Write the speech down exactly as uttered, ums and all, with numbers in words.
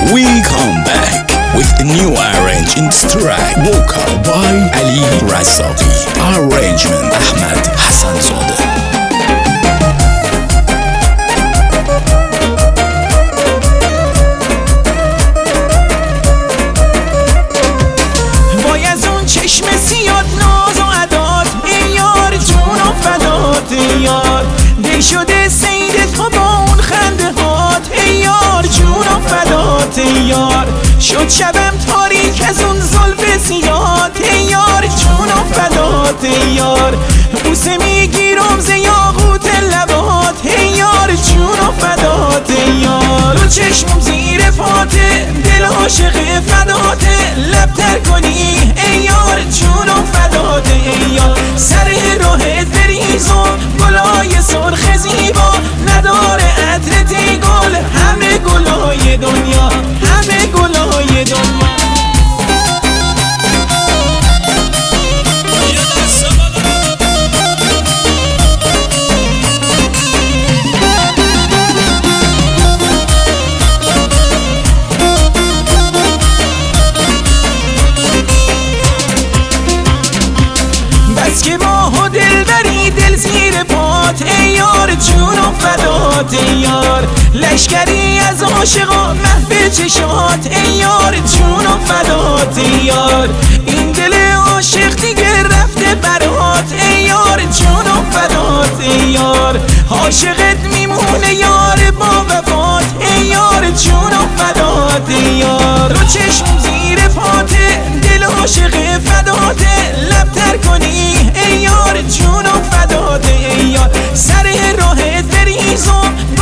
We come back with a new arrange in this track, vocal by Ali Razaki, arrangement Ahmed Hassan Zodeh. چشم سیاد ناز و عداد ای یار جون و فدات ای یار دل شده سیدت و با اون خنده هات ای یار جون و فدات ای یار شد شبم تاریک از اون زلف زیاد ای یار جون و فدات ای یار بوسه میگیرم ز یاقوت لبات ای یار جون و فدات ای یار رو چشمم زیر پاته دل عاشق فداته لب تر کنی ای یار جون و فداته ای یار سر راهت بریزم گلای سرخ زیبا نداره عطرت ای گل همه گلای دنیا همه گلای دنیا بس که ماه و دل بری دل زیر پات ای یار جون و فدات ای یار لشکری از عاشقا محو چشات ای یار جون و فدات ای یار این دل عاشق دیگه رفته برات ای یار جون و فدات ای یار عاشقت میمونه یار با وفات ای یار جون و فدات ای یار رو چشم زیر پاته دل عاشق فداته لب تر کنی ای یار جون و فداته ای یار سر راهت بریزم